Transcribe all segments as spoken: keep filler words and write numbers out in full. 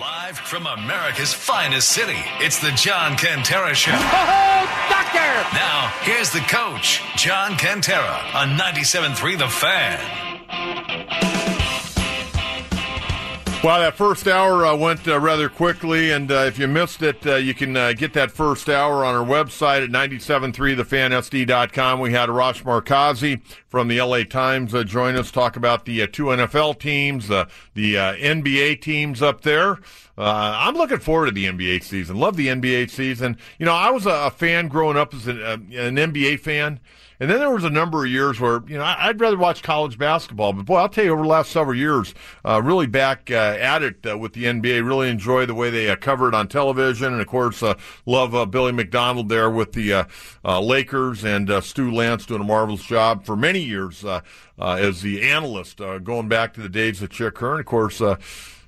Live from America's finest city, it's the John Kentera Show. Oh, doctor! Now, here's the coach, John Kentera, on ninety-seven point three The Fan. Well, that first hour uh, went uh, rather quickly, and uh, if you missed it, uh, you can uh, get that first hour on our website at ninety-seven point three the fan s d dot com. We had Arash Markazi from the L A Times uh, join us, talk about the uh, two N F L teams, uh, the uh, N B A teams up there. Uh, I'm looking forward to the N B A season. Love the N B A season. You know, I was a, a fan growing up as an, uh, an N B A fan. And then there was a number of years where, you know, I'd rather watch college basketball. But, boy, I'll tell you, over the last several years, uh, really back uh, at it uh, with the N B A. Really enjoy the way they uh, cover it on television. And, of course, uh, love uh, Billy McDonald there with the uh, uh, Lakers, and uh, Stu Lantz doing a marvelous job for many years uh, uh, as the analyst, uh, going back to the days of Chick Hearn. Of course, uh,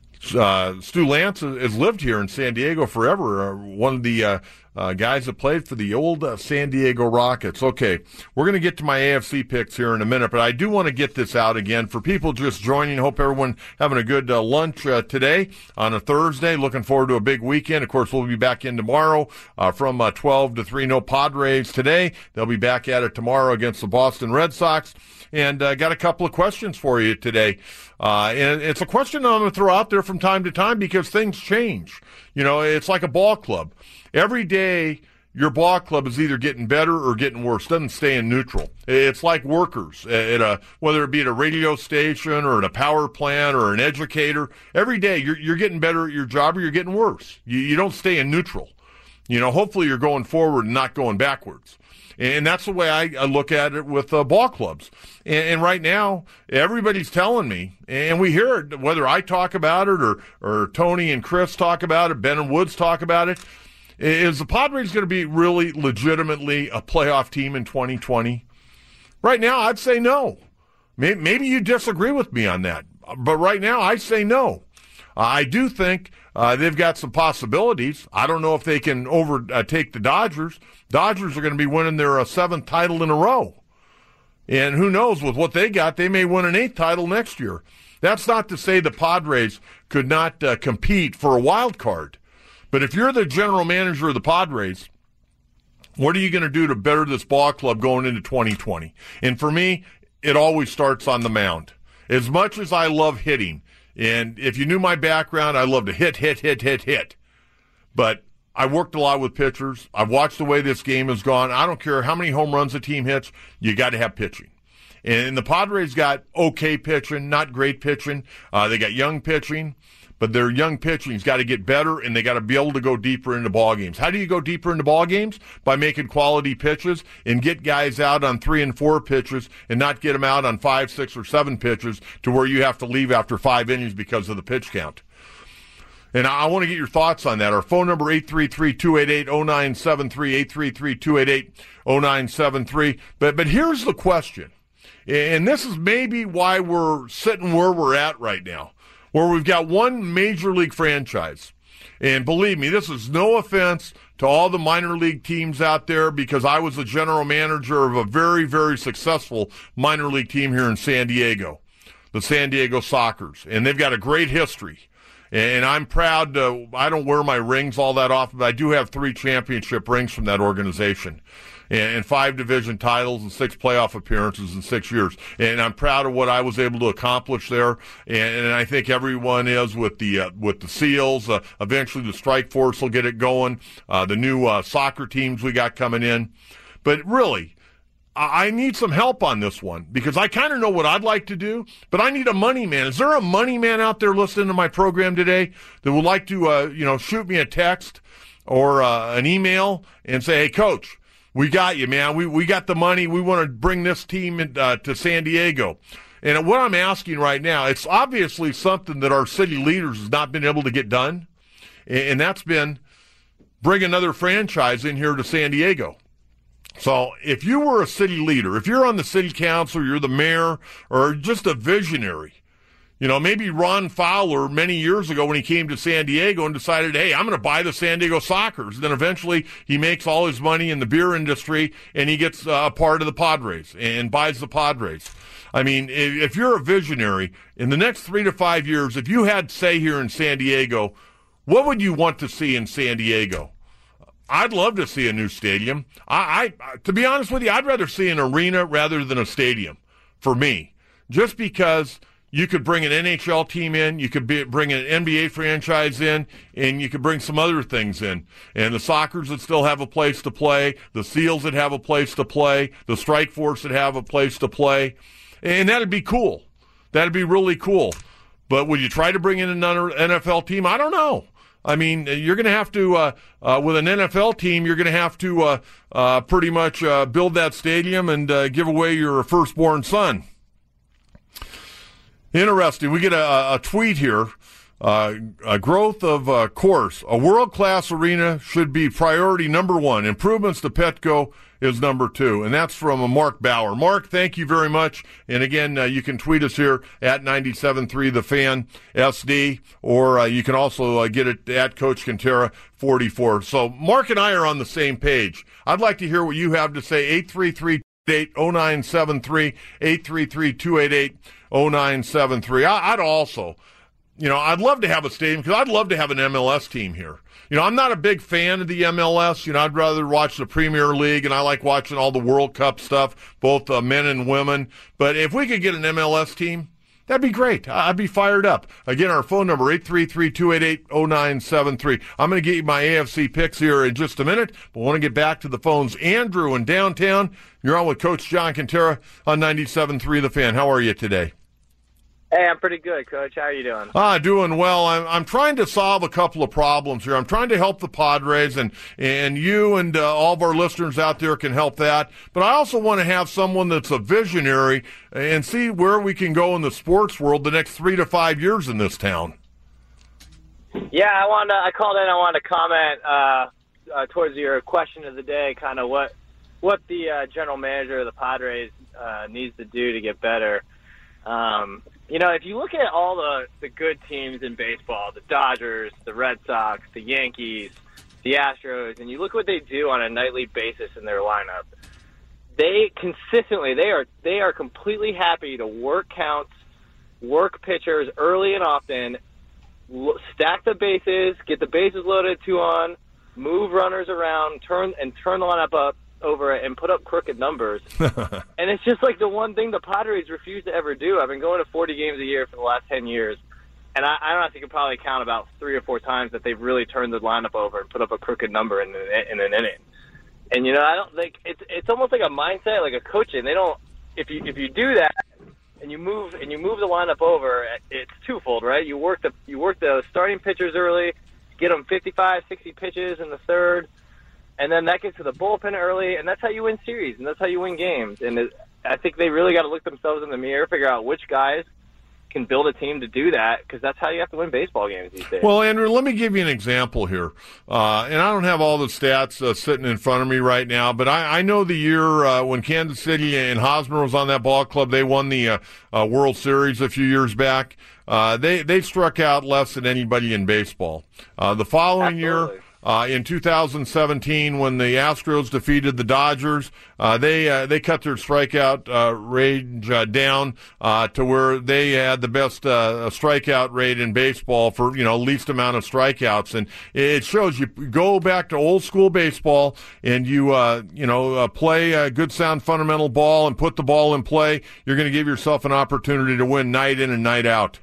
uh, Stu Lantz has lived here in San Diego forever, uh, one of the uh, Uh, guys that played for the old uh, San Diego Rockets. Okay, we're going to get to my A F C picks here in a minute, but I do want to get this out again for people just joining. Hope everyone having a good uh, lunch uh, today on a Thursday. Looking forward to a big weekend. Of course, we'll be back in tomorrow uh, from uh, twelve to three. No Padres today. They'll be back at it tomorrow against the Boston Red Sox. And I uh, got a couple of questions for you today. Uh, and it's a question I'm going to throw out there from time to time because things change. You know, it's like a ball club. Every day, your ball club is either getting better or getting worse. It doesn't stay in neutral. It's like workers at a, whether it be at a radio station or at a power plant or an educator. Every day, you're, you're getting better at your job or you're getting worse. You, you don't stay in neutral. You know, hopefully you're going forward and not going backwards. And that's the way I, I look at it with uh, ball clubs. And, and right now, everybody's telling me, and we hear it, whether I talk about it or, or Tony and Chris talk about it, Ben and Woods talk about it, is the Padres going to be really legitimately a playoff team in twenty twenty? Right now, I'd say no. Maybe, maybe you disagree with me on that. But right now, I say no. Uh, I do think uh, they've got some possibilities. I don't know if they can overtake uh, the Dodgers. Dodgers are going to be winning their uh, seventh title in a row. And who knows, with what they got, they may win an eighth title next year. That's not to say the Padres could not uh, compete for a wild card. But if you're the general manager of the Padres, what are you going to do to better this ball club going into twenty twenty? And for me, it always starts on the mound. As much as I love hitting, and if you knew my background, I love to hit, hit, hit, hit, hit. But I worked a lot with pitchers. I've watched the way this game has gone. I don't care how many home runs a team hits, you got to have pitching. And the Padres got okay pitching, not great pitching. Uh, they got young pitching. But their young pitching's got to get better, and they got to be able to go deeper into ball games. How do you go deeper into ball games? By making quality pitches and get guys out on three and four pitches and not get them out on five, six, or seven pitches to where you have to leave after five innings because of the pitch count. And I want to get your thoughts on that. Our phone number, eight three three, two eight eight, zero nine seven three, eight three three, two eight eight, zero nine seven three. But, but here's the question, and this is maybe why we're sitting where we're at right now, where we've got one major league franchise. And believe me, this is no offense to all the minor league teams out there, because I was the general manager of a very, very successful minor league team here in San Diego, the San Diego Sockers. And they've got a great history. And I'm proud to, I don't wear my rings all that often, but I do have three championship rings from that organization. And five division titles and six playoff appearances in six years. And I'm proud of what I was able to accomplish there. And, and I think everyone is with the uh, with the Seals. Uh, eventually the Strike Force will get it going. Uh, the new uh, soccer teams we got coming in. But really, I need some help on this one, because I kind of know what I'd like to do, but I need a money man. Is there a money man out there listening to my program today that would like to, uh, you know, shoot me a text or uh, an email and say, hey, Coach, we got you, man. We we got the money. We want to bring this team in, uh, to San Diego. And what I'm asking right now, it's obviously something that our city leaders has not been able to get done, and that's been bring another franchise in here to San Diego. So if you were a city leader, if you're on the city council, you're the mayor, or just a visionary, you know, maybe Ron Fowler many years ago when he came to San Diego and decided, hey, I'm going to buy the San Diego Sockers. Then eventually he makes all his money in the beer industry and he gets uh, a part of the Padres and buys the Padres. I mean, if, if you're a visionary, in the next three to five years, if you had say here in San Diego, what would you want to see in San Diego? I'd love to see a new stadium. I, I, to be honest with you, I'd rather see an arena rather than a stadium for me, just because you could bring an N H L team in, you could be, bring an N B A franchise in, and you could bring some other things in. And the Sockers would still have a place to play, the SEALs would have a place to play, the Strike Force would have a place to play, and that'd be cool. That'd be really cool. But would you try to bring in another N F L team? I don't know. I mean, you're going to have to, uh, uh, with an N F L team, you're going to have to uh, uh, pretty much uh, build that stadium and uh, give away your firstborn son. Interesting. We get a, a tweet here. Uh, a growth of uh, course. A world-class arena should be priority number one. Improvements to Petco is number two. And that's from a Mark Bauer. Mark, thank you very much. And again, uh, you can tweet us here at ninety-seven point three The Fan S D, or uh, you can also uh, get it at Coach Quintera forty-four. So Mark and I are on the same page. I'd like to hear what you have to say. eight three three, two eight eight, oh nine seven three, eight three three, two eight eight, oh nine seven three. I'd also, you know, I'd love to have a stadium because I'd love to have an M L S team here. You know, I'm not a big fan of the M L S. You know, I'd rather watch the Premier League, and I like watching all the World Cup stuff, both uh, men and women. But if we could get an M L S team, that'd be great. I'd be fired up. Again, our phone number, eight three three, two eight eight, oh nine seven three. I'm going to get you my A F C picks here in just a minute, but I want to get back to the phones. Andrew in downtown, you're on with Coach John Quintera on ninety-seven point three The Fan. How are you today? Hey, I'm pretty good, Coach. How are you doing? Ah, doing well. I'm, I'm trying to solve a couple of problems here. I'm trying to help the Padres, and, and you and uh, all of our listeners out there can help that. But I also want to have someone that's a visionary and see where we can go in the sports world the next three to five years in this town. Yeah, I wanted to, I called in. I wanted to comment uh, uh, towards your question of the day, kind of what what the uh, general manager of the Padres uh, needs to do to get better. Um, you know, if you look at all the, the good teams in baseball, the Dodgers, the Red Sox, the Yankees, the Astros, and you look what they do on a nightly basis in their lineup, they consistently, they are they are completely happy to work counts, work pitchers early and often, l- stack the bases, get the bases loaded two on, move runners around, turn and turn the lineup up over it and put up crooked numbers. And it's just like the one thing the Padres refuse to ever do. I've been going to forty games a year for the last ten years, and I, I don't know if you could probably count about three or four times that they've really turned the lineup over and put up a crooked number in, in an inning. And, you know, I don't think it's it's almost like a mindset, like a coaching. They don't if you if you do that and you move and you move the lineup over, it's twofold, right? You work the you work the starting pitchers early, get them fifty-five, sixty pitches in the third. And then that gets to the bullpen early, and that's how you win series, and that's how you win games. And it, I think they really got to look themselves in the mirror, figure out which guys can build a team to do that, because that's how you have to win baseball games these days. Well, Andrew, let me give you an example here. Uh, and I don't have all the stats uh, sitting in front of me right now, but I, I know the year uh, when Kansas City and Hosmer was on that ball club, they won the uh, uh, World Series a few years back. Uh, they, they struck out less than anybody in baseball. Uh, the following Absolutely. year... Uh, in two thousand seventeen, when the Astros defeated the Dodgers, uh, they uh, they cut their strikeout uh, range uh, down uh, to where they had the best uh, strikeout rate in baseball for, you know, least amount of strikeouts. And it shows you go back to old school baseball and you uh, you know uh, play a good sound fundamental ball and put the ball in play. You're going to give yourself an opportunity to win night in and night out.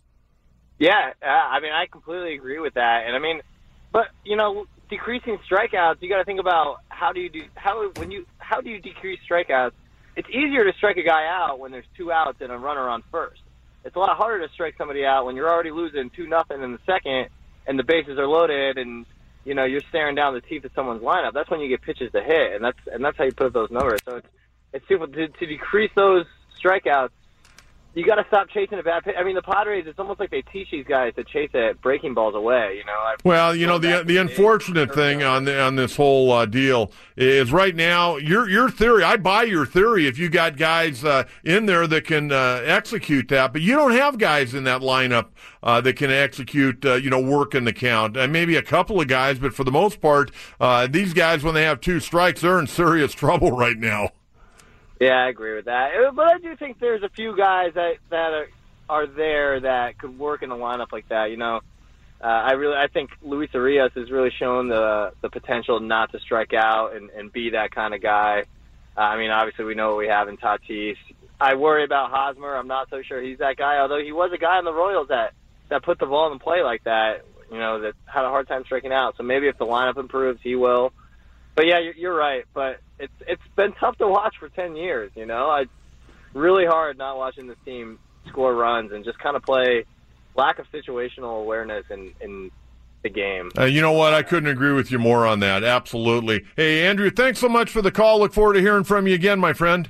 Yeah, uh, I mean, I completely agree with that. And I mean, but, you know, decreasing strikeouts, you got to think about how do you do how when you how do you decrease strikeouts? It's easier to strike a guy out when there's two outs and a runner on first. It's a lot harder to strike somebody out when you're already losing two nothing in the second and the bases are loaded and, you know, you're staring down the teeth of someone's lineup. That's when you get pitches to hit, and that's and that's how you put up those numbers. So it's it's simple to, to decrease those strikeouts. You got to stop chasing a bad pitch. I mean, the Padres, it's almost like they teach these guys to chase it, breaking balls away, you know. I've well, you know, the the unfortunate thing on the, on this whole uh, deal is right now, your your theory, I buy your theory if you got guys uh, in there that can uh, execute that, but you don't have guys in that lineup uh, that can execute, uh, you know, work in the count. Uh, maybe a couple of guys, but for the most part, uh, these guys, when they have two strikes, they're in serious trouble right now. Yeah, I agree with that. But I do think there's a few guys that, that are, are there that could work in a lineup like that. You know, uh, I really I think Luis Arias has really shown the the potential not to strike out and, and be that kind of guy. Uh, I mean, obviously we know what we have in Tatis. I worry about Hosmer. I'm not so sure he's that guy, although he was a guy on the Royals that, that put the ball in play like that, you know, that had a hard time striking out. So maybe if the lineup improves, he will. But, yeah, you're, you're right. But it's it's been tough to watch for ten years, you know. I really hard not watching this team score runs and just kind of play lack of situational awareness in, in the game. Uh, you know what? I couldn't agree with you more on that. Absolutely. Hey, Andrew, thanks so much for the call. Look forward to hearing from you again, my friend.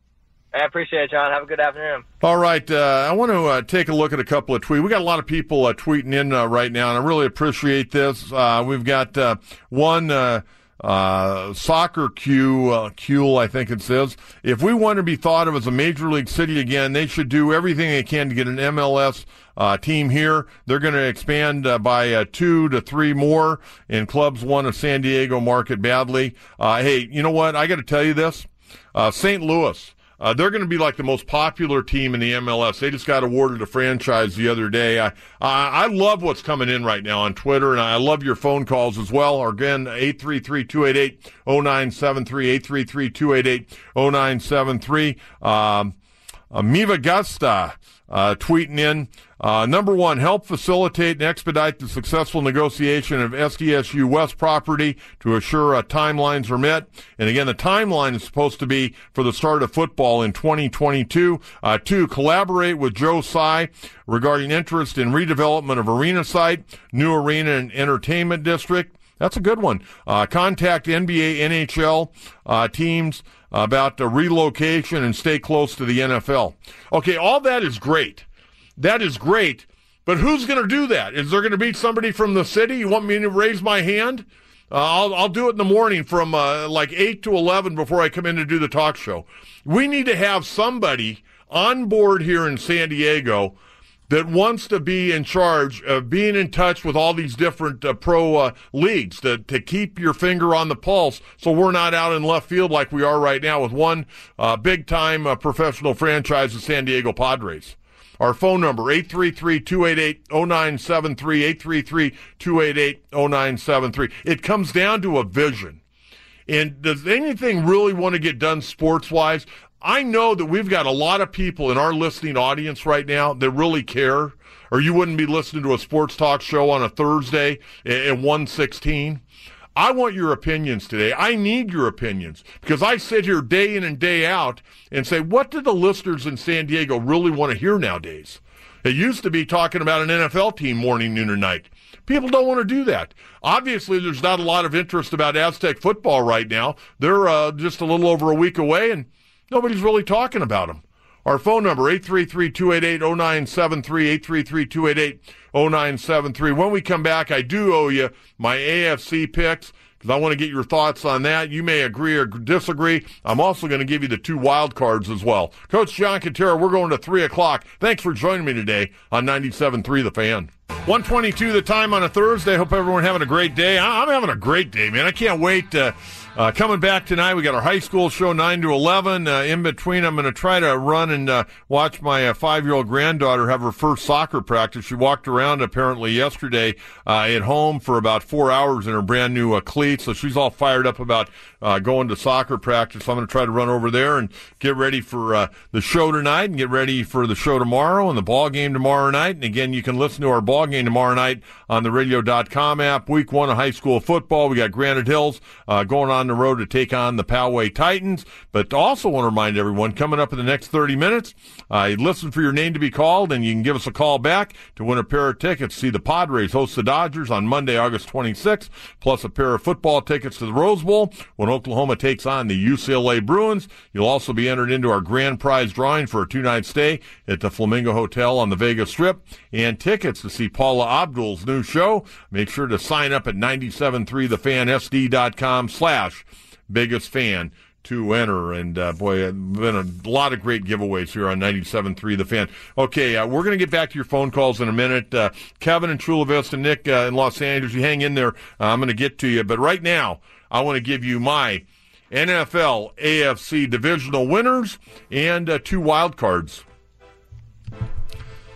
I appreciate it, John. Have a good afternoon. All right. Uh, I want to uh, take a look at a couple of tweets. We got a lot of people uh, tweeting in uh, right now, and I really appreciate this. Uh, we've got uh, one uh, uh, soccer Q, uh, Q, I think it says. If we want to be thought of as a major league city again, they should do everything they can to get an M L S uh, team here. They're going to expand uh, by uh, two to three more, and clubs want a San Diego market badly. Uh, hey, you know what? I got to tell you this. Uh, Saint Louis. Uh, they're going to be like the most popular team in the M L S. They just got awarded a franchise the other day. I, I I love what's coming in right now on Twitter, and I love your phone calls as well. Again, eight three three, two eight eight, zero nine seven three, eight three three, two eight eight, zero nine seven three. Um, uh, Miva Gusta uh, tweeting in, uh, number one, help facilitate and expedite the successful negotiation of S D S U West property to assure uh, timelines are met. And again, the timeline is supposed to be for the start of football in twenty twenty-two. Uh, two, collaborate with Joe Tsai regarding interest in redevelopment of arena site, new arena and entertainment district. That's a good one. Uh, contact N B A, N H L uh, teams about the relocation and stay close to the N F L. Okay, all that is great. That is great. But who's going to do that? Is there going to be somebody from the city? You want me to raise my hand? Uh, I'll, I'll do it in the morning from uh, like eight to eleven before I come in to do the talk show. We need to have somebody on board here in San Diego that wants to be in charge of being in touch with all these different uh, pro uh, leagues to, to keep your finger on the pulse so we're not out in left field like we are right now with one uh, big-time uh, professional franchise, the San Diego Padres. Our phone number, eight three three, two eight eight, zero nine seven three, eight three three, two eight eight, zero nine seven three. It comes down to a vision. And does anything really want to get done sports-wise? I know that we've got a lot of people in our listening audience right now that really care, or you wouldn't be listening to a sports talk show on a Thursday at one sixteen. I want your opinions today. I need your opinions because I sit here day in and day out and say, what do the listeners in San Diego really want to hear nowadays? It used to be talking about an N F L team morning, noon, or night. People don't want to do that. Obviously, there's not a lot of interest about Aztec football right now. They're uh, just a little over a week away, and nobody's really talking about them. Our phone number, eight three three, two eight eight, zero nine seven three, eight three three, two eight eight, zero nine seven three. When we come back, I do owe you my A F C picks because I want to get your thoughts on that. You may agree or disagree. I'm also going to give you the two wild cards as well. Coach John Kentera, we're going to three o'clock. Thanks for joining me today on ninety-seven three The Fan. one twenty-two the time on a Thursday. Hope everyone having a great day. I'm having a great day, man. I can't wait. Uh, uh, coming back tonight, we got our high school show nine to eleven. Uh, in between, I'm going to try to run and uh, watch my uh, five-year-old granddaughter have her first soccer practice. She walked around apparently yesterday uh, at home for about four hours in her brand-new uh, cleats, so she's all fired up about uh, going to soccer practice. So I'm going to try to run over there and get ready for uh, the show tonight and get ready for the show tomorrow and the ball game tomorrow night. And again, you can listen to our ball game tomorrow night on the radio dot com app. Week one of high school football. We got Granite Hills uh, going on the road to take on the Poway Titans. But also want to remind everyone, coming up in the next thirty minutes, uh, listen for your name to be called, and you can give us a call back to win a pair of tickets to see the Padres host the Dodgers on Monday, August twenty-sixth, plus a pair of football tickets to the Rose Bowl when Oklahoma takes on the U C L A Bruins. You'll also be entered into our grand prize drawing for a two-night stay at the Flamingo Hotel on the Vegas Strip and tickets to see Paula Abdul's new show. Make sure to sign up at ninety-seven three the fan S D dot com slash biggest fan to enter. And, uh, boy, been a lot of great giveaways here on ninety-seven three The Fan. Okay, uh, we're going to get back to your phone calls in a minute. Uh, Kevin in Chula Vista, Nick uh, in Los Angeles, you hang in there. Uh, I'm going to get to you. But right now, I want to give you my N F L A F C divisional winners and uh, two wild cards.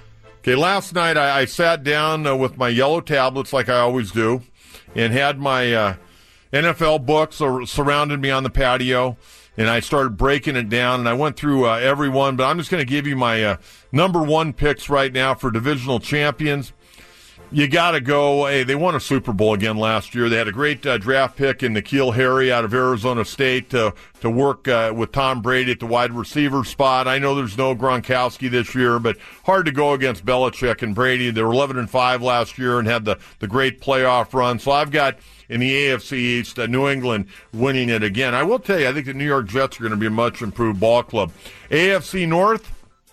Okay, last night I, I sat down uh, with my yellow tablets like I always do and had my uh, N F L books uh, surrounded me on the patio, and I started breaking it down, and I went through uh, every one, but I'm just going to give you my uh, number one picks right now for divisional champions. You got to go. Hey, they won a Super Bowl again last year. They had a great uh, draft pick in N'Keal Harry out of Arizona State to to work uh, with Tom Brady at the wide receiver spot. I know there's no Gronkowski this year, but hard to go against Belichick and Brady. They were eleven and five last year and had the, the great playoff run. So I've got in the A F C East, uh, New England winning it again. I will tell you, I think the New York Jets are going to be a much improved ball club. A F C North,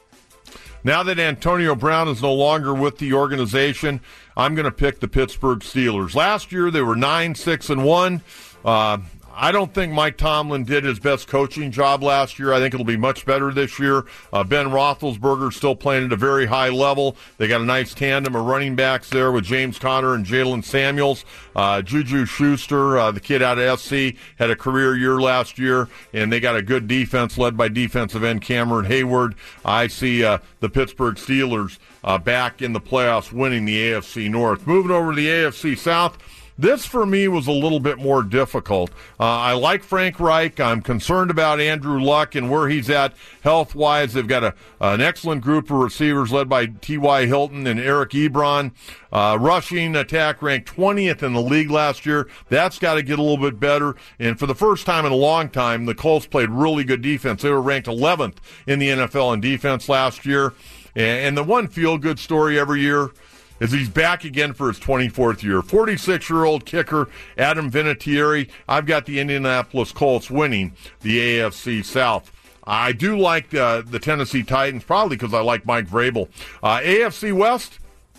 now that Antonio Brown is no longer with the organization, I'm going to pick the Pittsburgh Steelers. Last year, they were nine, six, and one. Uh, I don't think Mike Tomlin did his best coaching job last year. I think it'll be much better this year. Uh, Ben Roethlisberger still playing at a very high level. They got a nice tandem of running backs there with James Conner and Jalen Samuels. Uh, Juju Schuster, uh, the kid out of S C, had a career year last year, and they got a good defense led by defensive end Cameron Hayward. I see uh, the Pittsburgh Steelers uh, back in the playoffs winning the A F C North. Moving over to the A F C South, this, for me, was a little bit more difficult. Uh, I like Frank Reich. I'm concerned about Andrew Luck and where he's at health-wise. They've got a, an excellent group of receivers led by T Y. Hilton and Eric Ebron. Uh, rushing attack ranked twentieth in the league last year. That's got to get a little bit better. And for the first time in a long time, the Colts played really good defense. They were ranked eleventh in the N F L in defense last year. And, and the one feel-good story every year is he's back again for his twenty-fourth year. forty-six-year-old kicker Adam Vinatieri. I've got the Indianapolis Colts winning the A F C South. I do like uh, the Tennessee Titans, probably because I like Mike Vrabel. Uh, A F C West,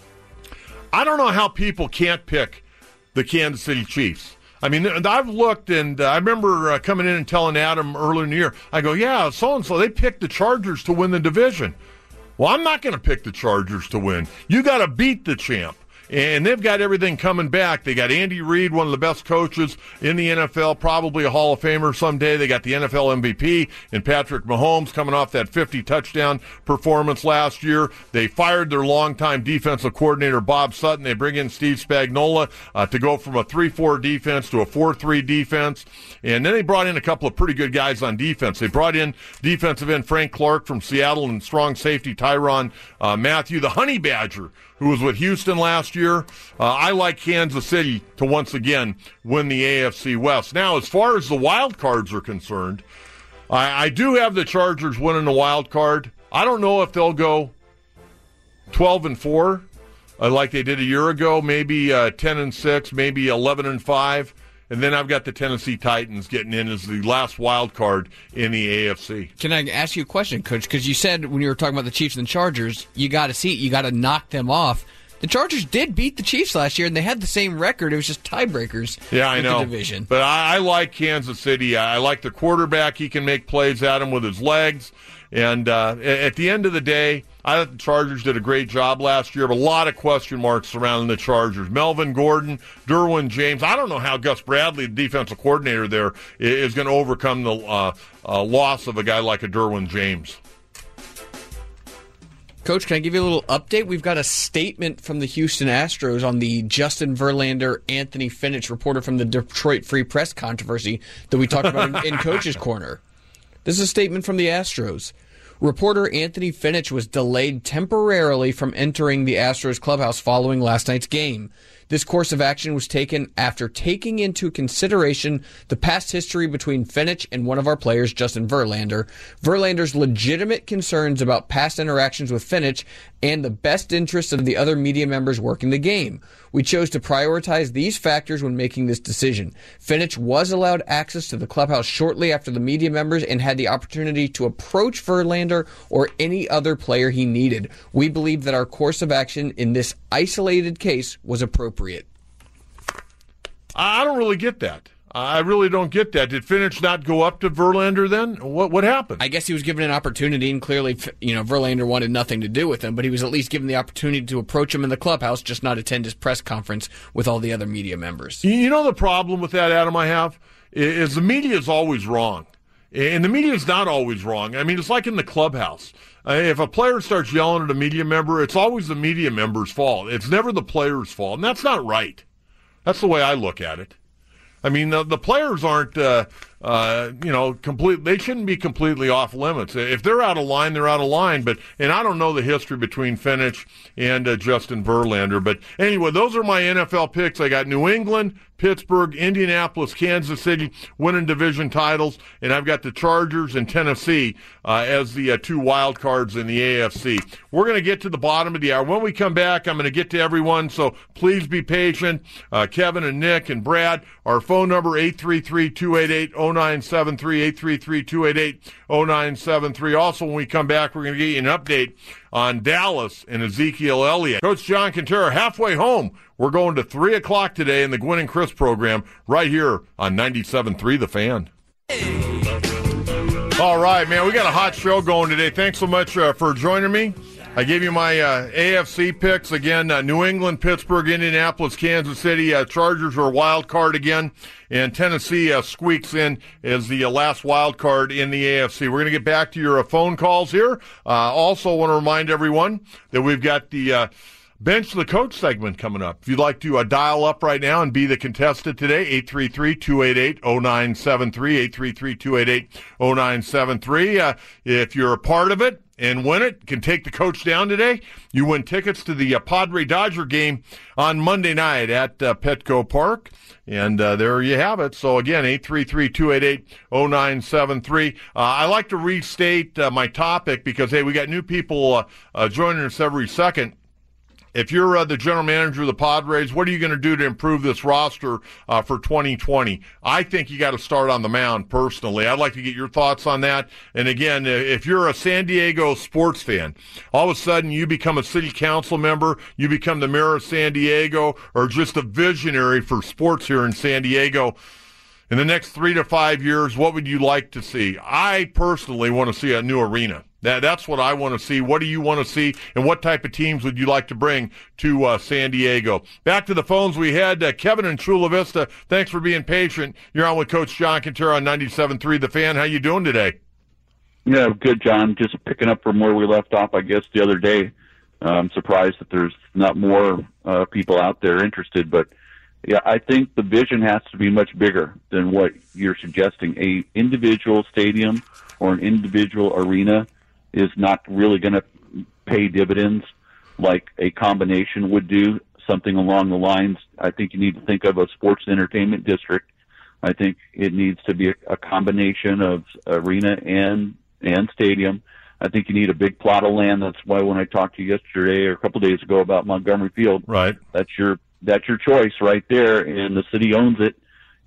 I don't know how people can't pick the Kansas City Chiefs. I mean, I've looked, and uh, I remember uh, coming in and telling Adam earlier in the year, I go, yeah, so-and-so, they picked the Chargers to win the division. Well, I'm not going to pick the Chargers to win. You got to beat the champ. And they've got everything coming back. They got Andy Reid, one of the best coaches in the N F L, probably a Hall of Famer someday. They got the N F L M V P in Patrick Mahomes coming off that fifty-touchdown performance last year. They fired their longtime defensive coordinator, Bob Sutton. They bring in Steve Spagnuolo uh, to go from a three four defense to a four three defense. And then they brought in a couple of pretty good guys on defense. They brought in defensive end Frank Clark from Seattle and strong safety Tyrann uh, Mathieu, the Honey Badger, who was with Houston last year. Uh, I like Kansas City to once again win the A F C West. Now, as far as the wild cards are concerned, I, I do have the Chargers winning the wild card. I don't know if they'll go twelve and four uh, like they did a year ago, maybe uh, ten and six, maybe eleven and five. And then I've got the Tennessee Titans getting in as the last wild card in the A F C. Can I ask you a question, Coach? Because you said when you were talking about the Chiefs and the Chargers, you got to see it. You got to knock them off. The Chargers did beat the Chiefs last year, and they had the same record. It was just tiebreakers. Yeah, I know. The division. But I, I like Kansas City. I like the quarterback. He can make plays at him with his legs. And uh, at the end of the day, I thought the Chargers did a great job last year, but a lot of question marks surrounding the Chargers. Melvin Gordon, Derwin James. I don't know how Gus Bradley, the defensive coordinator there, is going to overcome the uh, uh, loss of a guy like a Derwin James. Coach, can I give you a little update? We've got a statement from the Houston Astros on the Justin Verlander, Anthony Finnich, reporter from the Detroit Free Press controversy that we talked about in, in Coach's Corner. This is a statement from the Astros. Reporter Anthony Finnich was delayed temporarily from entering the Astros clubhouse following last night's game. This course of action was taken after taking into consideration the past history between Finnich and one of our players, Justin Verlander, Verlander's legitimate concerns about past interactions with Finnich, and the best interests of the other media members working the game. We chose to prioritize these factors when making this decision. Finnich was allowed access to the clubhouse shortly after the media members and had the opportunity to approach Verlander or any other player he needed. We believe that our course of action in this isolated case was appropriate. I don't really get that. I really don't get that. Did Finnich not go up to Verlander then? What what happened? I guess he was given an opportunity, and clearly, you know, Verlander wanted nothing to do with him, but he was at least given the opportunity to approach him in the clubhouse, just not attend his press conference with all the other media members. You know the problem with that, Adam, I have, is the media is always wrong. And the media is not always wrong. I mean, it's like in the clubhouse. Uh, if a player starts yelling at a media member, it's always the media member's fault. It's never the player's fault, and that's not right. That's the way I look at it. I mean, the, the players aren't, uh, uh, you know, complete. They shouldn't be completely off limits. If they're out of line, they're out of line. But and I don't know the history between Finich and uh, Justin Verlander. But anyway, those are my N F L picks. I got New England, Pittsburgh, Indianapolis, Kansas City winning division titles, and I've got the Chargers and Tennessee uh, as the uh, two wild cards in the A F C. We're going to get to the bottom of the hour. When we come back, I'm going to get to everyone, so please be patient. Uh, Kevin and Nick and Brad, our phone number, eight three three, two eight eight, oh nine seven three, eight three three, two eight eight, oh nine seven three. Also, when we come back, we're going to get you an update on Dallas and Ezekiel Elliott. Coach John Kentera, halfway home. We're going to three o'clock today in the Gwynn and Chris program right here on ninety-seven point three The Fan. All right, man, we got a hot show going today. Thanks so much uh, for joining me. I gave you my uh, A F C picks. Again, uh, New England, Pittsburgh, Indianapolis, Kansas City. Uh, Chargers are a wild card again. And Tennessee uh, squeaks in as the uh, last wild card in the A F C. We're going to get back to your uh, phone calls here. Uh, also want to remind everyone that we've got the uh, Bench the Coach segment coming up. If you'd like to uh, dial up right now and be the contestant today, eight three three, two eight eight, oh nine seven three, eight three three, two eight eight, oh nine seven three. Uh, if you're a part of it and win it, can take the coach down today, you win tickets to the uh, Padre Dodger game on Monday night at uh, Petco Park. And uh, there you have it. So, again, eight three three, two eight eight, oh nine seven three. Uh, I like to restate uh, my topic because, hey, we got new people uh, uh, joining us every second. If you're uh, the general manager of the Padres, what are you going to do to improve this roster uh, for twenty twenty? I think you got to start on the mound personally. I'd like to get your thoughts on that. And again, if you're a San Diego sports fan, all of a sudden you become a city council member, you become the mayor of San Diego, or just a visionary for sports here in San Diego. In the next three to five years, what would you like to see? I personally want to see a new arena. That, that's what I want to see. What do you want to see, and what type of teams would you like to bring to uh, San Diego? Back to the phones we had. Uh, Kevin in Chula Vista, thanks for being patient. You're on with Coach John Kentera on ninety-seven point three The Fan. How you doing today? Yeah, good, John. Just picking up from where we left off, I guess, the other day. Uh, I'm surprised that there's not more uh, people out there interested, but yeah, I think the vision has to be much bigger than what you're suggesting. A individual stadium or an individual arena is not really going to pay dividends like a combination would do, something along the lines. I think you need to think of a sports and entertainment district. I think it needs to be a, a combination of arena and and stadium. I think you need a big plot of land. That's why when I talked to you yesterday or a couple of days ago about Montgomery Field, right? That's your that's your choice right there, and the city owns it,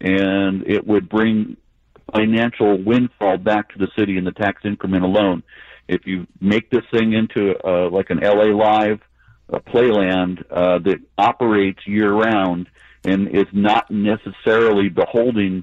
and it would bring financial windfall back to the city in the tax increment alone. If you make this thing into uh, like an L A Live uh, playland uh, that operates year-round and is not necessarily beholden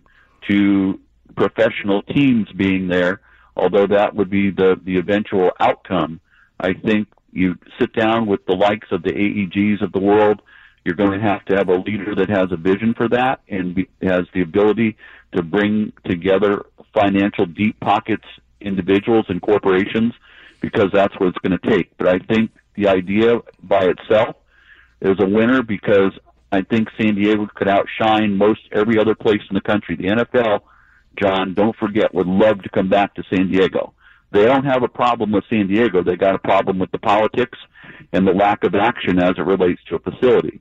to professional teams being there, although that would be the, the eventual outcome, I think you sit down with the likes of the A E Gs of the world. You're going to have to have a leader that has a vision for that and be, has the ability to bring together financial deep pockets individuals and corporations, because that's what it's going to take. But I think the idea by itself is a winner, because I think San Diego could outshine most every other place in the country. The N F L, John, don't forget, would love to come back to San Diego. They don't have a problem with San Diego. They got a problem with the politics and the lack of action as it relates to a facility.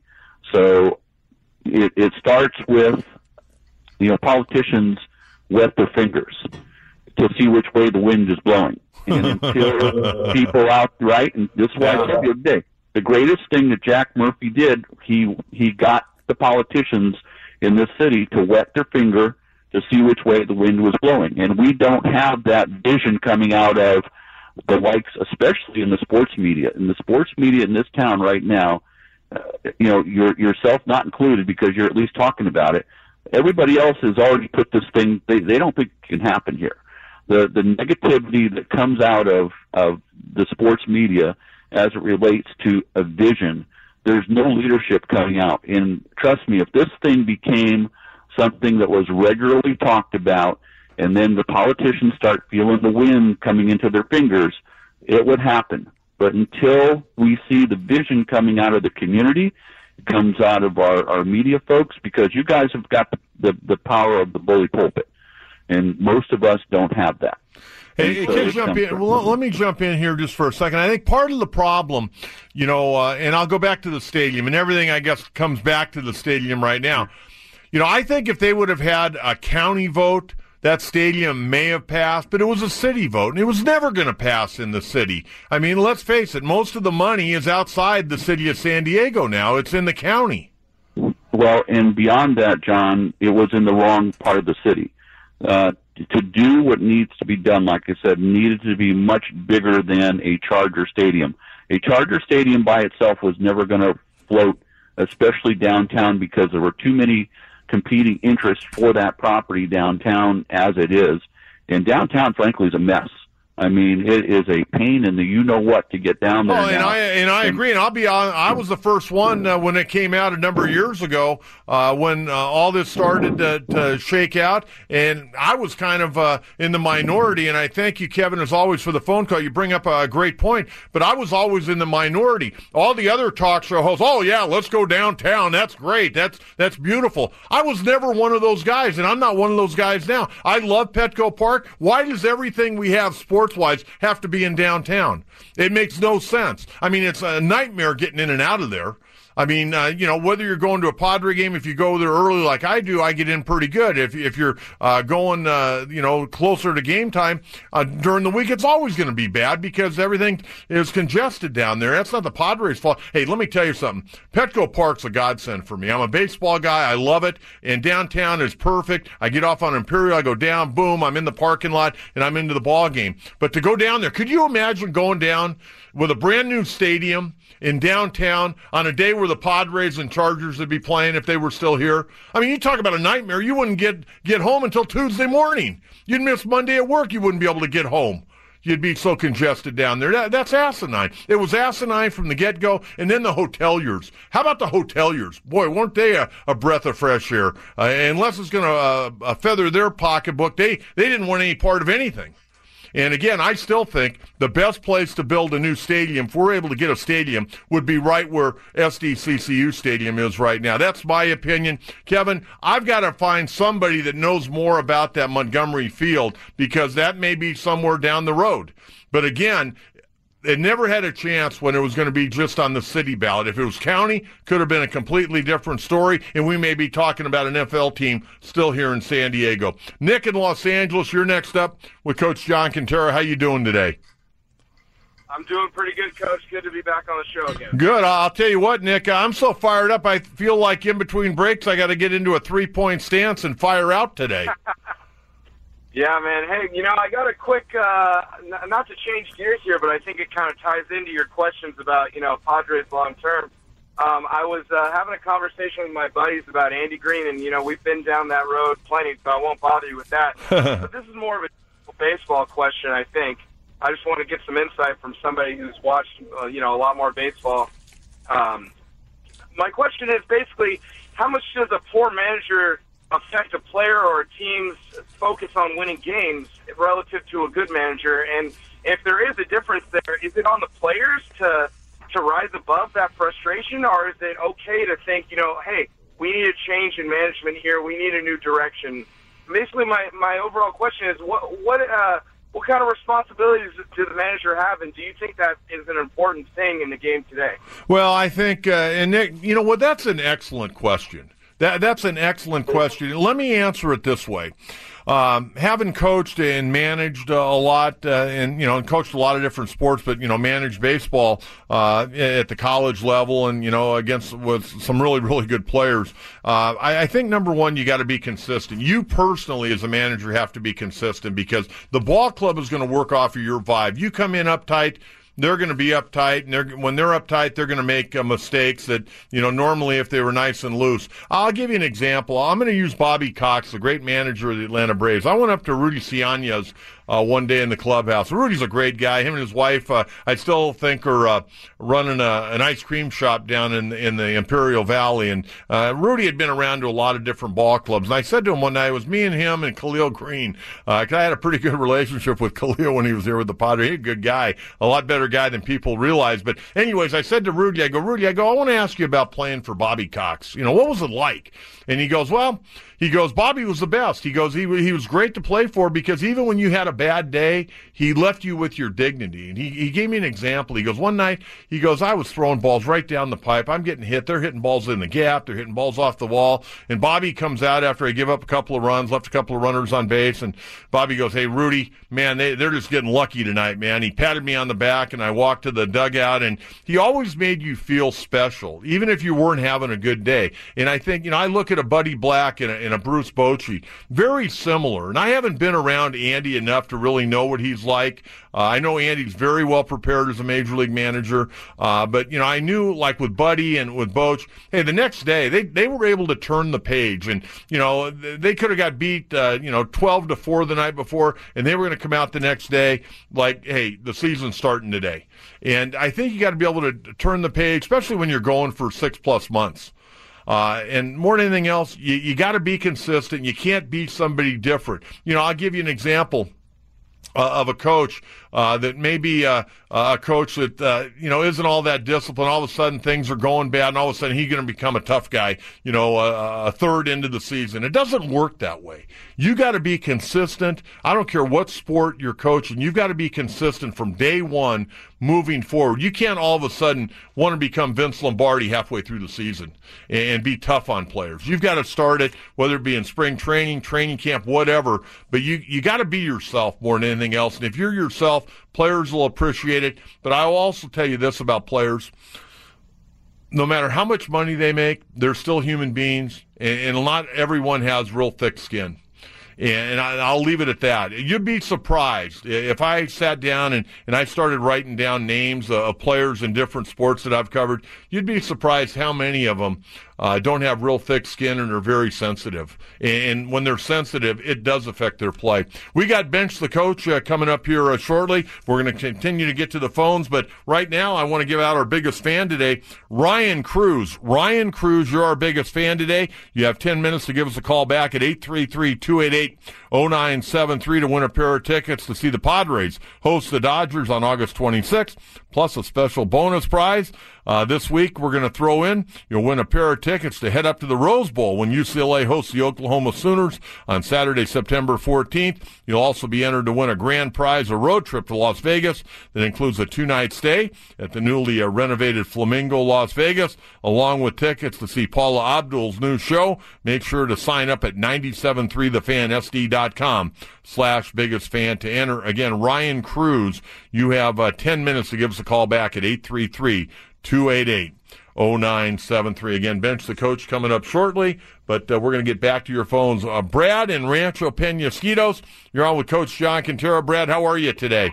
So it, it starts with, you know, politicians wet their fingers to see which way the wind is blowing. And until people out, right, and this is why I said the other day, the greatest thing that Jack Murphy did, he he got the politicians in this city to wet their finger to see which way the wind was blowing. And we don't have that vision coming out of the likes, especially in the sports media. In the sports media in this town right now, uh, you know, your, yourself not included, because you're at least talking about it. Everybody else has already put this thing, they, they don't think it can happen here. The the negativity that comes out of, of the sports media as it relates to a vision, there's no leadership coming out. And trust me, if this thing became something that was regularly talked about and then the politicians start feeling the wind coming into their fingers, it would happen. But until we see the vision coming out of the community, it comes out of our, our media folks, because you guys have got the, the, the power of the bully pulpit, and most of us don't have that. Hey, so can I jump in? Well, let me jump in here just for a second. I think part of the problem, you know, uh, and I'll go back to the stadium, and everything, I guess, comes back to the stadium right now. You know, I think if they would have had a county vote, that stadium may have passed, but it was a city vote, and it was never going to pass in the city. I mean, let's face it, most of the money is outside the city of San Diego now. It's in the county. Well, and beyond that, John, it was in the wrong part of the city. Uh, to do what needs to be done, like I said, needed to be much bigger than a Charger stadium. A Charger stadium by itself was never going to float, especially downtown, because there were too many competing interests for that property downtown as it is. And downtown, frankly, is a mess. I mean, it is a pain in the you-know-what to get down there. Oh, and now. I and I agree. And I'll be on. I was the first one uh, when it came out a number of years ago, uh, when uh, all this started to, to shake out. And I was kind of uh, in the minority. And I thank you, Kevin, as always, for the phone call. You bring up a great point. But I was always in the minority. All the other talk show hosts, oh yeah, let's go downtown. That's great. That's that's beautiful. I was never one of those guys, and I'm not one of those guys now. I love Petco Park. Why does everything we have sports wise have to be in downtown? It makes no sense. I mean, it's a nightmare getting in and out of there. I mean, uh, you know, whether you're going to a Padre game, if you go there early like I do, I get in pretty good. If if you're uh, going, uh, you know, closer to game time uh, during the week, it's always going to be bad because everything is congested down there. That's not the Padres' fault. Hey, let me tell you something. Petco Park's a godsend for me. I'm a baseball guy. I love it. And downtown is perfect. I get off on Imperial. I go down. Boom. I'm in the parking lot, and I'm into the ball game. But to go down there, could you imagine going down with a brand new stadium in downtown on a day where the Padres and Chargers would be playing if they were still here? I mean, you talk about a nightmare. You wouldn't get, get home until Tuesday morning. You'd miss Monday at work. You wouldn't be able to get home. You'd be so congested down there. That, that's asinine. It was asinine from the get-go. And then the hoteliers. How about the hoteliers? Boy, weren't they a, a breath of fresh air? Uh, unless it's going to uh, uh, feather their pocketbook, they, they didn't want any part of anything. And again, I still think the best place to build a new stadium, if we're able to get a stadium, would be right where S D C C U Stadium is right now. That's my opinion. Kevin, I've got to find somebody that knows more about that Montgomery Field, because that may be somewhere down the road. But again, it never had a chance when it was going to be just on the city ballot. If it was county, could have been a completely different story, and we may be talking about an N F L team still here in San Diego. Nick in Los Angeles, you're next up with Coach John Kentera. How you doing today? I'm doing pretty good, Coach. Good to be back on the show again. Good. I'll tell you what, Nick, I'm so fired up, I feel like in between breaks I got to get into a three-point stance and fire out today. Yeah, man. Hey, you know, I got a quick, uh, n- not to change gears here, but I think it kind of ties into your questions about, you know, Padres long-term. Um, I was uh, having a conversation with my buddies about Andy Green, and, you know, we've been down that road plenty, so I won't bother you with that. But this is more of a baseball question, I think. I just want to get some insight from somebody who's watched, uh, you know, a lot more baseball. Um, my question is basically, how much does a poor manager affect a player or a team's focus on winning games relative to a good manager? And if there is a difference there, is it on the players to to rise above that frustration, or is it okay to think, you know, hey, we need a change in management here, we need a new direction? Basically, my, my overall question is, what what uh, what kind of responsibilities does the manager have, and do you think that is an important thing in the game today? Well, I think, uh, and Nick, you know what, that's an excellent question. That That's an excellent question. Let me answer it this way. Um, having coached and managed uh, a lot, uh, and, you know, and coached a lot of different sports, but, you know, managed baseball uh, at the college level and, you know, against with some really, really good players. Uh, I, I think, number one, you got to be consistent. You personally, as a manager, have to be consistent, because the ball club is going to work off of your vibe. You come in uptight, they're going to be uptight, and they're, when they're uptight, they're going to make uh, mistakes that, you know, normally if they were nice and loose. I'll give you an example. I'm going to use Bobby Cox, the great manager of the Atlanta Braves. I went up to Rudy Cianez uh, one day in the clubhouse. Rudy's a great guy. Him and his wife, uh, I still think, are uh, running a, an ice cream shop down in in the Imperial Valley. And uh, Rudy had been around to a lot of different ball clubs. And I said to him one night, it was me and him and Khalil Green. Uh, 'cause I had a pretty good relationship with Khalil when he was here with the Padres. He's a good guy, a lot better guy than people realize. But anyways, I said to Rudy, I go, Rudy, I go, I want to ask you about playing for Bobby Cox. You know, what was it like? And he goes, well, he goes, Bobby was the best. He goes, he he was great to play for because even when you had a bad day, he left you with your dignity. And he, he gave me an example. He goes, one night, he goes, I was throwing balls right down the pipe. I'm getting hit. They're hitting balls in the gap. They're hitting balls off the wall. And Bobby comes out after I give up a couple of runs, left a couple of runners on base. And Bobby goes, hey, Rudy, man, they, they're just getting lucky tonight, man. He patted me on the back, and I walked to the dugout. And he always made you feel special, even if you weren't having a good day. And I think, you know, I look at a Buddy Black and a, and a Bruce Bochy, very similar. And I haven't been around Andy enough to really know what he's like. Uh, I know Andy's very well prepared as a major league manager. Uh, but, you know, I knew, like with Buddy and with Boch, hey, the next day, they, they were able to turn the page. And, you know, they could have got beat, uh, you know, twelve to four the night before, and they were going to come out the next day like, hey, the season's starting today. And I think you got to be able to turn the page, especially when you're going for six plus months. Uh, and more than anything else, you, you got to be consistent. You can't be somebody different. You know, I'll give you an example uh, of a coach uh, that may be uh, a coach that, uh, you know, isn't all that disciplined. All of a sudden things are going bad, and all of a sudden he's going to become a tough guy, you know, a, a third into the season. It doesn't work that way. You got to be consistent. I don't care what sport you're coaching. You've got to be consistent from day one moving forward. You can't all of a sudden want to become Vince Lombardi halfway through the season and, and be tough on players. You've got to start it, whether it be in spring training, training camp, whatever, but you, you got to be yourself more than anything else. And if you're yourself, players will appreciate it. But I will also tell you this about players. No matter how much money they make, they're still human beings, and, and not everyone has real thick skin. And I'll leave it at that. You'd be surprised if I sat down and, and I started writing down names of players in different sports that I've covered. You'd be surprised how many of them uh, don't have real thick skin and are very sensitive. And when they're sensitive, it does affect their play. We got Bench the Coach uh, coming up here uh, shortly. We're going to continue to get to the phones, but right now I want to give out our biggest fan today, Ryan Cruz. Ryan Cruz, you're our biggest fan today. You have ten minutes to give us a call back at eight three three, two eight eight, oh nine seven three to win a pair of tickets to see the Padres host the Dodgers on August twenty-sixth, plus a special bonus prize. Uh, this week, we're going to throw in, you'll win a pair of tickets to head up to the Rose Bowl when U C L A hosts the Oklahoma Sooners on Saturday, September fourteenth. You'll also be entered to win a grand prize, a road trip to Las Vegas that includes a two-night stay at the newly uh, renovated Flamingo Las Vegas, along with tickets to see Paula Abdul's new show. Make sure to sign up at nine seven three the fan S D dot com slash biggest fan to enter. Again, Ryan Cruz, you have uh, ten minutes to give us a call back at eight three three, two eight eight, oh nine seven three. Again, Bench the Coach coming up shortly, but uh, we're going to get back to your phones. Uh, Brad in Rancho Penasquitos, you're on with Coach John Quintero. Brad, how are you today?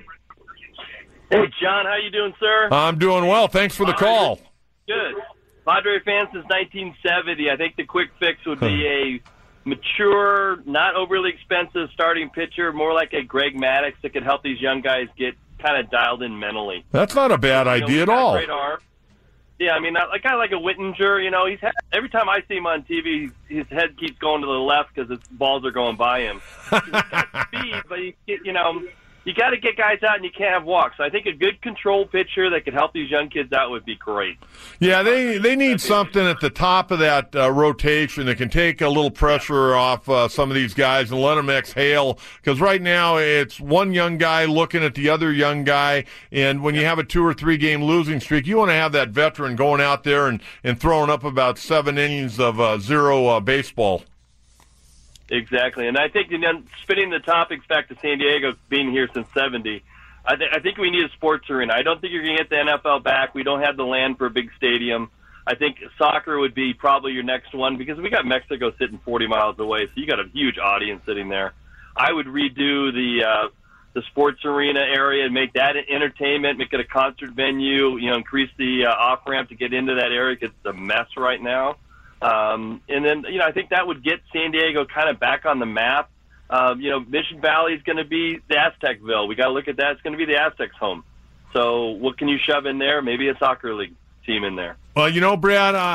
Hey, John, how you doing, sir? I'm doing well. Thanks for the call. Good. Padre fan since nineteen seventy. I think the quick fix would be a mature, not overly expensive starting pitcher, more like a Greg Maddux that could help these young guys get kind of dialed in mentally. That's not a bad you know, idea at all. Great arm. Yeah, I mean, not, like kind of like a Whittinger. You know, he's had, every time I see him on T V, his head keeps going to the left because his balls are going by him. He's got speed, but he, you know, you got to get guys out and you can't have walks. So I think a good control pitcher that could help these young kids out would be great. Yeah, they they need something at the top of that uh, rotation that can take a little pressure off uh, some of these guys and let them exhale. Because right now it's one young guy looking at the other young guy, and when you have a two or three game losing streak, you want to have that veteran going out there and, and throwing up about seven innings of uh, zero uh, baseball. Exactly, and I think, and then spinning the topics back to San Diego, being here since seventy, I, th- I think we need a sports arena. I don't think you're going to get the N F L back. We don't have the land for a big stadium. I think soccer would be probably your next one because we got Mexico sitting forty miles away, so you got a huge audience sitting there. I would redo the uh, the sports arena area and make that an entertainment, make it a concert venue. You know, increase the uh, off ramp to get into that area because it's a mess right now. Um, and then, you know, I think that would get San Diego kind of back on the map. Um, you know, Mission Valley is going to be the Aztecville. We got to look at that. It's going to be the Aztecs' home. So what can you shove in there? Maybe a soccer league team in there. Well, you know, Brad, uh,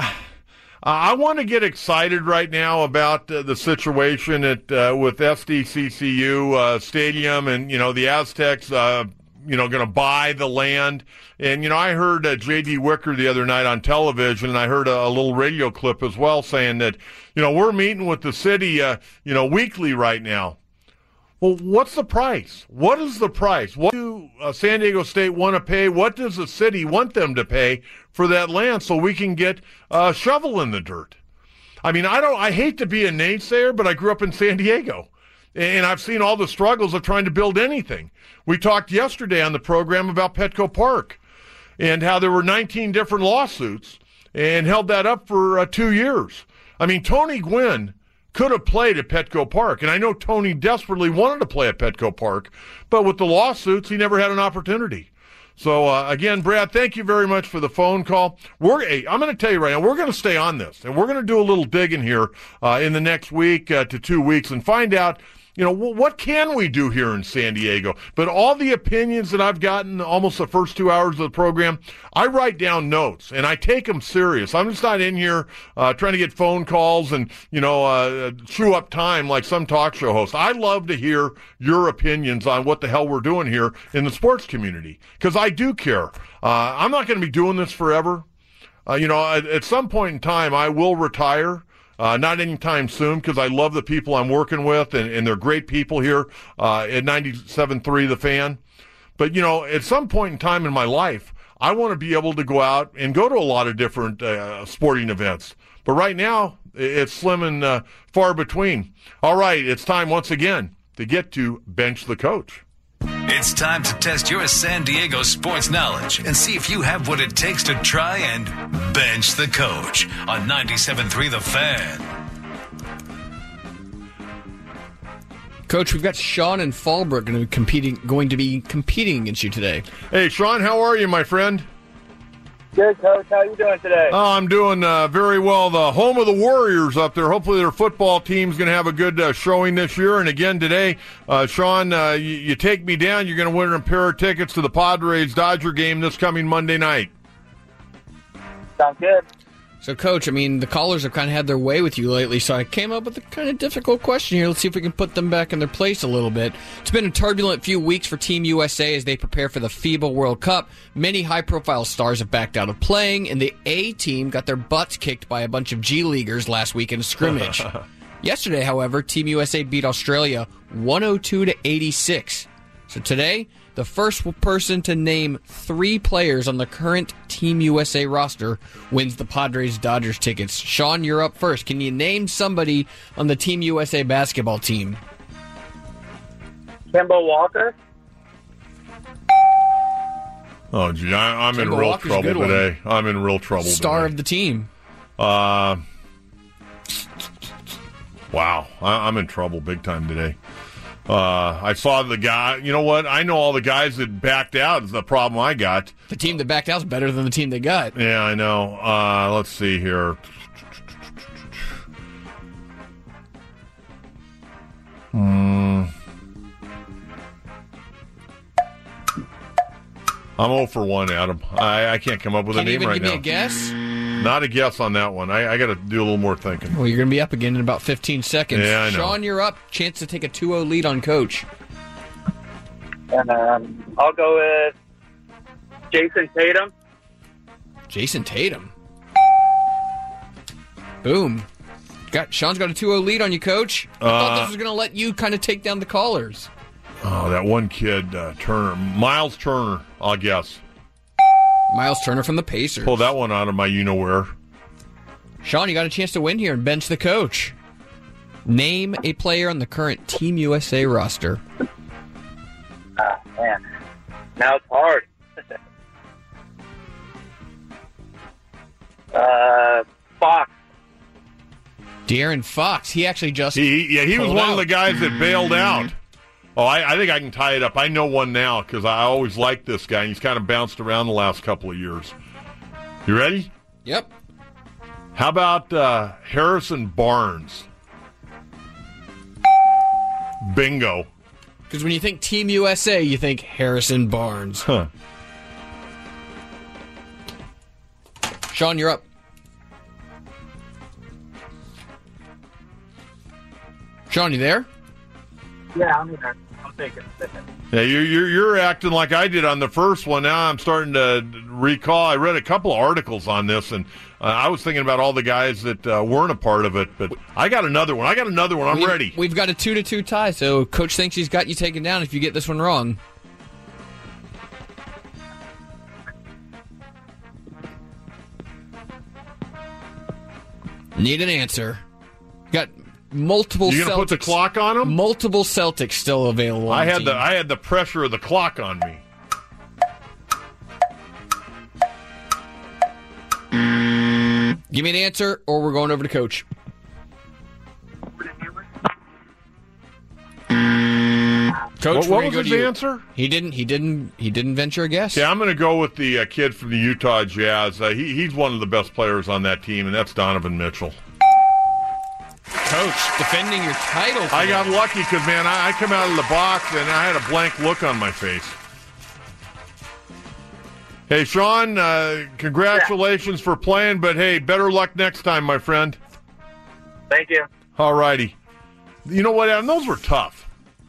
I want to get excited right now about uh, the situation at uh, with S D C C U uh, Stadium, and you know the Aztecs. Uh, you know, going to buy the land. And, you know, I heard uh, J D Wicker the other night on television, and I heard a, a little radio clip as well saying that, you know, we're meeting with the city, uh, you know, weekly right now. Well, what's the price? What is the price? What do uh, San Diego State want to pay? What does the city want them to pay for that land so we can get a uh, shovel in the dirt? I mean, I don't, I hate to be a naysayer, but I grew up in San Diego. And I've seen all the struggles of trying to build anything. We talked yesterday on the program about Petco Park and how there were nineteen different lawsuits and held that up for uh, two years. I mean, Tony Gwynn could have played at Petco Park, and I know Tony desperately wanted to play at Petco Park, but with the lawsuits, he never had an opportunity. So, uh, again, Brad, thank you very much for the phone call. We're, hey, I'm going to tell you right now, we're going to stay on this, and we're going to do a little digging here uh, in the next week uh, to two weeks and find out, you know, what can we do here in San Diego? But all the opinions that I've gotten almost the first two hours of the program, I write down notes, and I take them serious. I'm just not in here uh, trying to get phone calls and, you know, uh, chew up time like some talk show hosts. I love to hear your opinions on what the hell we're doing here in the sports community, because I do care. Uh, I'm not going to be doing this forever. Uh, you know, at, at some point in time, I will retire. Uh, not anytime soon, because I love the people I'm working with, and, and they're great people here uh, at ninety-seven point three The Fan. But, you know, at some point in time in my life, I want to be able to go out and go to a lot of different uh, sporting events. But right now, it's slim and uh, far between. All right, it's time once again to get to Bench the Coach. It's time to test your San Diego sports knowledge and see if you have what it takes to try and bench the coach on ninety-seven point three The Fan. Coach, we've got Sean and Fallbrook going to be competing, going to be competing against you today. Hey, Sean, how are you, my friend? Good, Coach. How are you doing today? Oh, I'm doing uh, very well. The home of the Warriors up there. Hopefully their football team's going to have a good uh, showing this year. And again today, uh, Sean, uh, you, you take me down. You're going to win a pair of tickets to the Padres-Dodger game this coming Monday night. Sounds good. So, Coach, I mean, the callers have kind of had their way with you lately, so I came up with a kind of difficult question here. Let's see if we can put them back in their place a little bit. It's been a turbulent few weeks for Team U S A as they prepare for the FIBA World Cup. Many high-profile stars have backed out of playing, and the A team got their butts kicked by a bunch of G-Leaguers last week in a scrimmage. Yesterday, however, Team U S A beat Australia one oh two to eighty-six. So today, the first person to name three players on the current Team U S A roster wins the Padres-Dodgers tickets. Sean, you're up first. Can you name somebody on the Team U S A basketball team? Kemba Walker. Oh, gee, I, I'm Kemba in real Walker's a trouble good one. today. I'm in real trouble Star today. of the team. Uh, wow, I, I'm in trouble big time today. Uh, I saw the guy. You know what? I know all the guys that backed out is the problem I got. The team that backed out is better than the team they got. Yeah, I know. Uh, let's see here. Hmm. I'm oh for one, Adam. I, I can't come up with Can't a name even right give now. me a guess? Not a guess on that one. I, I got to do a little more thinking. Well, you're going to be up again in about fifteen seconds. Yeah, I know. Sean, you're up. Chance to take a two oh lead on Coach. And um, I'll go with Jason Tatum. Jason Tatum. Boom. Got Sean's got a two oh lead on you, Coach. I thought Uh, this was going to let you kind of take down the callers. Oh, that one kid, uh, Turner. Miles Turner, I'll guess. Miles Turner from the Pacers. Pull that one out of my you-know-where. Sean, you got a chance to win here and bench the coach. Name a player on the current Team U S A roster. Ah, man. Now it's hard. uh, Fox. De'Aaron Fox. He actually just He, yeah, he was pulled one out. of the guys that bailed out. Oh, I, I think I can tie it up. I know one now because I always liked this guy. And he's kind of bounced around the last couple of years. You ready? Yep. How about uh, Harrison Barnes? Bingo. Because when you think Team U S A, you think Harrison Barnes. Huh. Sean, you're up. Sean, you there? Yeah, I'm here. I'm thinking. Yeah, you're, you're you're acting like I did on the first one. Now I'm starting to recall. I read a couple of articles on this, and uh, I was thinking about all the guys that uh, weren't a part of it. But I got another one. I got another one. I'm we've, ready. We've got a two to two tie, so Coach thinks he's got you taken down if you get this one wrong. Need an answer. Got multiple. You gonna Celtics, put the clock on them? Multiple Celtics still available. I on had team. the I had the pressure of the clock on me. Give me an answer, or we're going over to Coach. Coach, What, we're what gonna was go his to you. answer? He didn't. He didn't. He didn't venture a guess. Yeah, I'm going to go with the uh, kid from the Utah Jazz. Uh, he, he's one of the best players on that team, and that's Donovan Mitchell. Coach, defending your title. I today. got lucky because, man, I, I come out of the box and I had a blank look on my face. Hey, Sean, uh, congratulations yeah. for playing, but, hey, better luck next time, my friend. Thank you. All righty. You know what, Adam? Those were tough.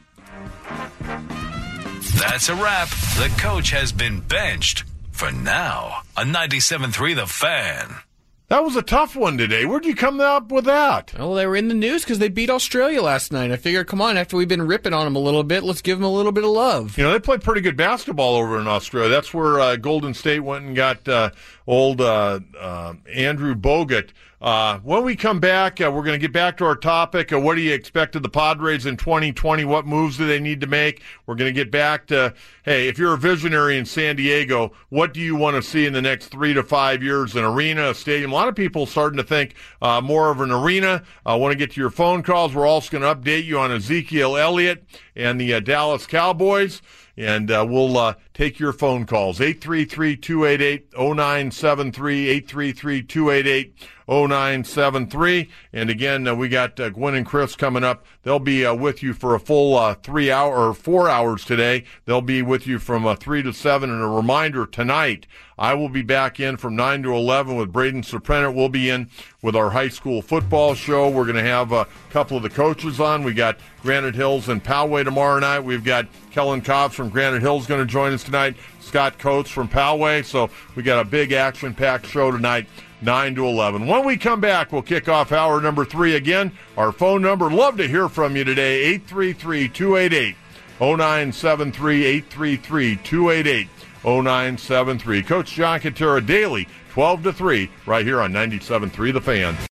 That's a wrap. The coach has been benched for now on ninety-seven point three The Fan. That was a tough one today. Where'd you come up with that? Well, they were in the news because they beat Australia last night. I figured, come on, after we've been ripping on them a little bit, let's give them a little bit of love. You know, they play pretty good basketball over in Australia. That's where uh, Golden State went and got uh, old uh, uh, Andrew Bogut. Uh, when we come back, uh, we're going to get back to our topic. Uh, what do you expect of the Padres in twenty twenty? What moves do they need to make? We're going to get back to, hey, if you're a visionary in San Diego, what do you want to see in the next three to five years? An arena, a stadium? A lot of people starting to think uh, more of an arena. I uh, want to get to your phone calls. We're also going to update you on Ezekiel Elliott and the uh, Dallas Cowboys. And uh, we'll uh, take your phone calls. eight three three, two eight eight, zero nine seven three, eight three three, two eight eight, zero nine seven three. And again, uh, we got uh, Gwen and Chris coming up. They'll be uh, with you for a full uh, three hour or four hours today. They'll be with you from uh, three to seven. And a reminder, tonight, I will be back in from nine to eleven with Braden Soprano. We'll be in with our high school football show. We're going to have a couple of the coaches on. We got Granite Hills and Poway tomorrow night. We've got Kellen Cobbs from Granite Hills going to join us tonight. Scott Coates from Poway. So we got a big action-packed show tonight, nine to eleven. When we come back, we'll kick off hour number three again. Our phone number, love to hear from you today, eight three three, two eight eight, zero nine seven three, eight three three, two eight eight, zero nine seven three. Coach John Kentera daily, twelve to three, right here on ninety-seven point three The Fan.